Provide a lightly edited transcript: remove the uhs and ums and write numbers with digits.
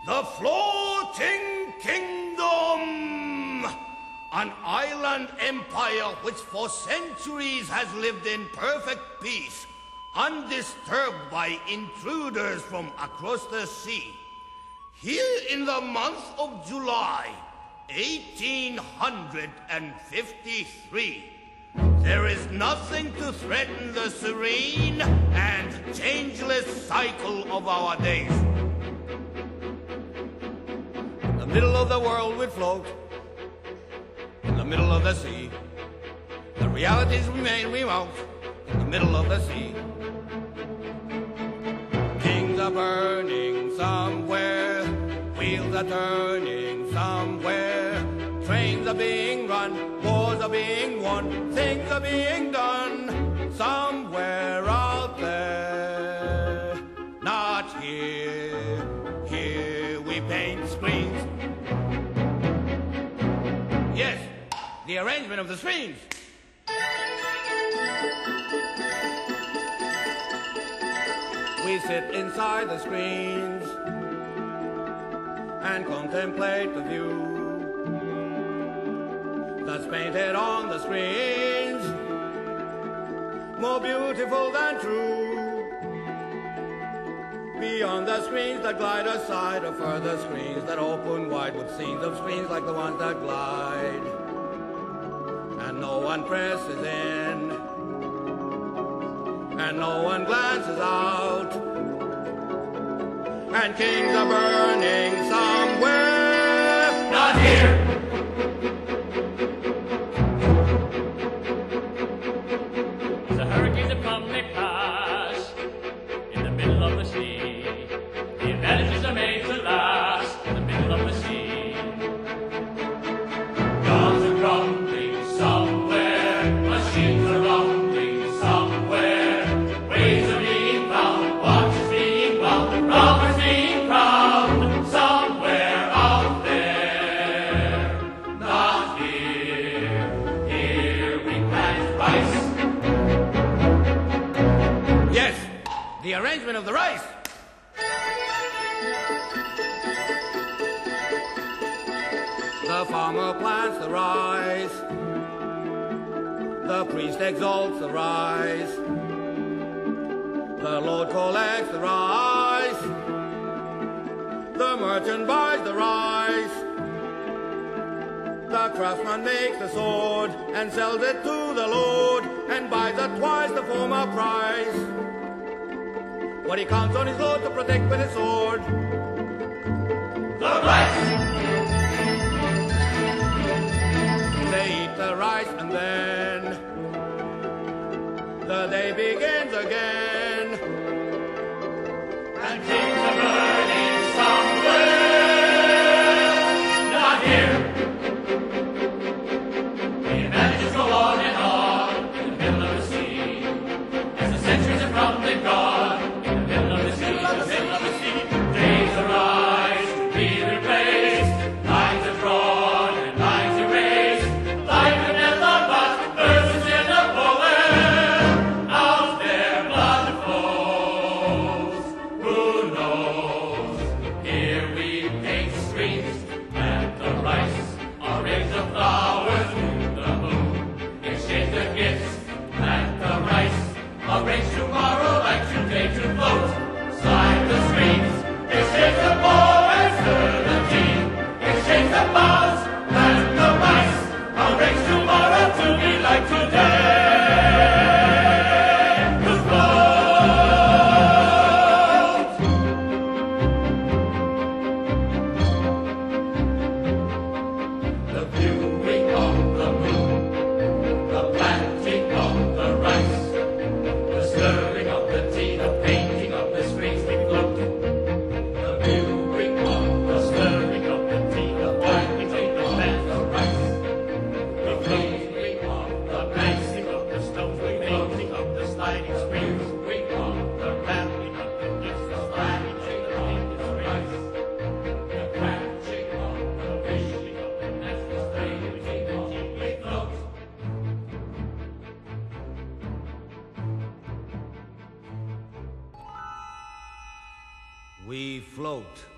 The Floating Kingdom, an island empire which for centuries has lived in perfect peace, undisturbed by intruders from across the sea. Here in the month of July, 1853, there is nothing to threaten the serene and changeless cycle of our days. In the middle of the world we float, in the middle of the sea. The realities remain remote, in the middle of the sea. Kings are burning somewhere, wheels are turning somewhere, trains are being run, wars are being won, things are being done somewhere out there. Not here, here we paint screens. Yes, the arrangement of the screens. We sit inside the screens and contemplate the view that's painted on the screens, more beautiful than true. Beyond the screens that glide aside are further screens that open wide with scenes of screens like the ones that glide. And no one presses in, and no one glances out, and kings are burning somewhere. Not here. The hurricanes have come, they pass in the middle of the sea. The advantages are made to last in the middle of the sea. Guns are crumbling somewhere, machines are rumbling somewhere. Ways are being found, watches being wound, robbers being crowned somewhere out there. Not here, here we plant rice. Yes, the arrangement of the rice. The farmer plants the rice, the priest exalts the rice, the Lord collects the rice, the merchant buys the rice, the craftsman makes the sword and sells it to the Lord and buys at twice the former price. What he counts on his Lord to protect with his sword. The rice! They eat the rice and then the day begins again. And kings are burning somewhere. Not here. The advantages go on and on in the middle of the sea. As the centuries have come, they've gone in the middle of the sea. In the middle of the sea. Days arise to be replaced. Lines are drawn and lines erased. Life and death are but verses in a poem. Out there blood flows. Who knows? Here we paint screens. Plant the rice. Arrange the flowers. Moon the moon. Exchange the gifts. Plant the rice. Arrange tomorrow like today to float. Slide the screens. Exchange the ball and stir the tea. Exchange the boughs. Plant the rice. Arrange tomorrow to be like today. To float. The viewing of the moon, the planting of the rice, the stirring of the tea, the painting of the screens we float. The viewing of the stirring of the tea, the planting of the plant, the rice, the floating of the massing of the stones, the painting of the sliding screens, we of the planting of the gifts, the sliding of the painted rice, the crashing of the fishing of the nets, the straining of the tea we float. We float.